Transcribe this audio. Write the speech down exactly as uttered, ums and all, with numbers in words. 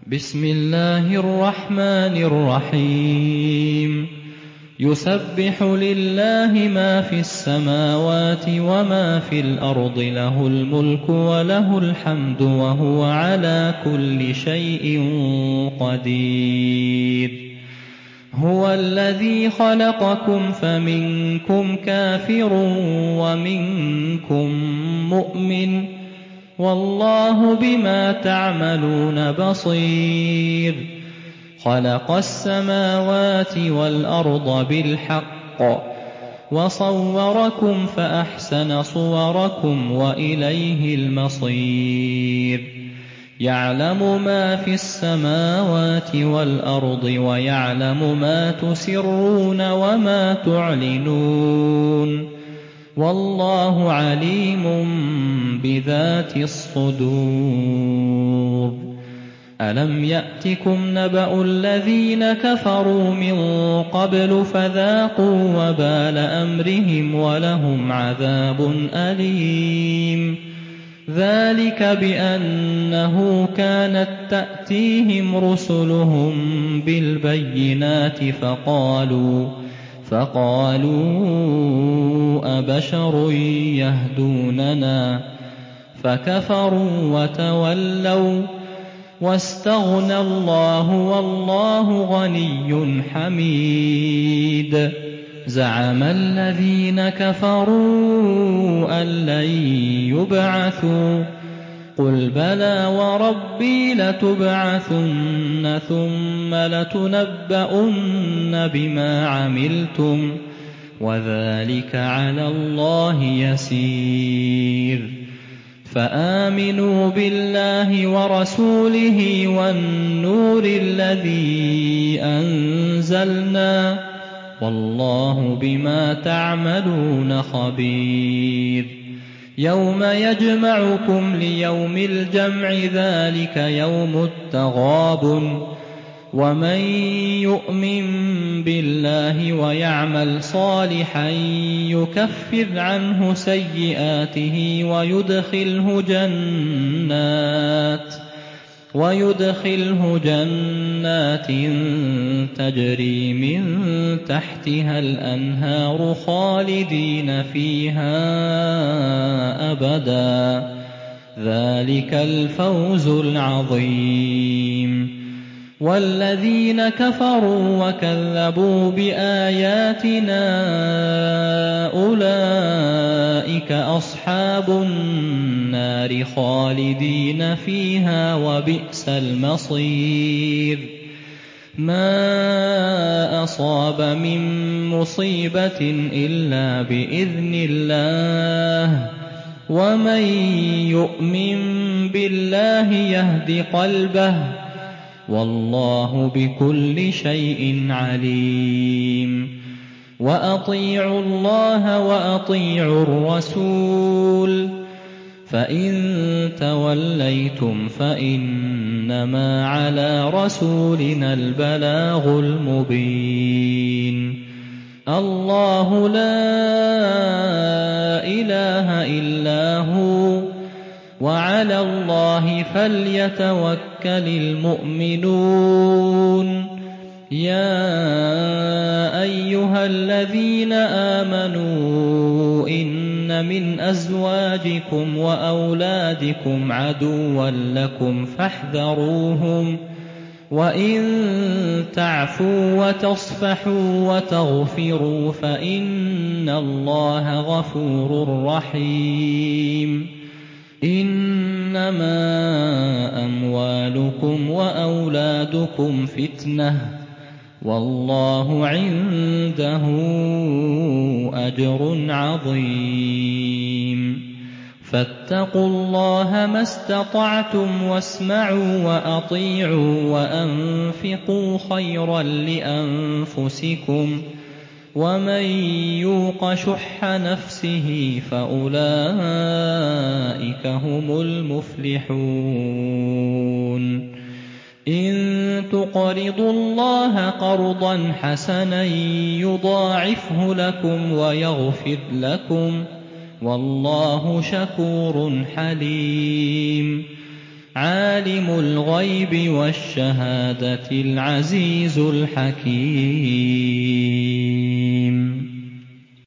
بسم الله الرحمن الرحيم يسبح لله ما في السماوات وما في الأرض له الملك وله الحمد وهو على كل شيء قدير هو الذي خلقكم فمنكم كافر ومنكم مؤمن والله بما تعملون بصير خلق السماوات والأرض بالحق وصوركم فأحسن صوركم وإليه المصير يعلم ما في السماوات والأرض ويعلم ما تسرون وما تعلنون والله عليم بذات الصدور ألم يأتكم نبأ الذين كفروا من قبل فذاقوا وبال أمرهم ولهم عذاب أليم ذلك بأنه كانت تأتيهم رسلهم بالبينات فقالوا فقالوا أبشر يهدوننا فكفروا وتولوا واستغنى الله والله غني حميد زعم الذين كفروا أن لن يبعثوا قل بلى وربي لتبعثن ثم لتنبؤن بما عملتم وذلك على الله يسير فآمنوا بالله ورسوله والنور الذي أنزلنا والله بما تعملون خبير يوم يجمعكم ليوم الجمع ذلك يوم التغابن ومن يؤمن بالله ويعمل صالحا يكفر عنه سيئاته ويدخله جنات ويدخله جنات تجري من تحتها الأنهار خالدين فيها أبدا ذلك الفوز العظيم والذين كفروا وكذبوا بآياتنا أولئك أصحاب النار خالدين فيها وبئس المصير ما أصاب من مصيبة إلا بإذن الله ومن يؤمن بالله يهد قلبه والله بكل شيء عليم وأطيعوا الله وأطيعوا الرسول فإن توليتم فإنما على رسولنا البلاغ المبين الله لا إله إلا هو وعلى الله فليتوكل المؤمنون يا أيها الذين آمنوا إن من أزواجكم وأولادكم عدوا لكم فاحذروهم وإن تعفوا وتصفحوا وتغفروا فإن الله غفور رحيم إنما أموالكم وأولادكم فتنة والله عنده أجر عظيم فاتقوا الله ما استطعتم واسمعوا وأطيعوا وأنفقوا خيرا لأنفسكم ومن يوق شح نفسه فأولئك هم المفلحون إن تقرضوا الله قرضا حسنا يضاعفه لكم ويغفر لكم والله شكور حليم عالم الغيب والشهادة العزيز الحكيم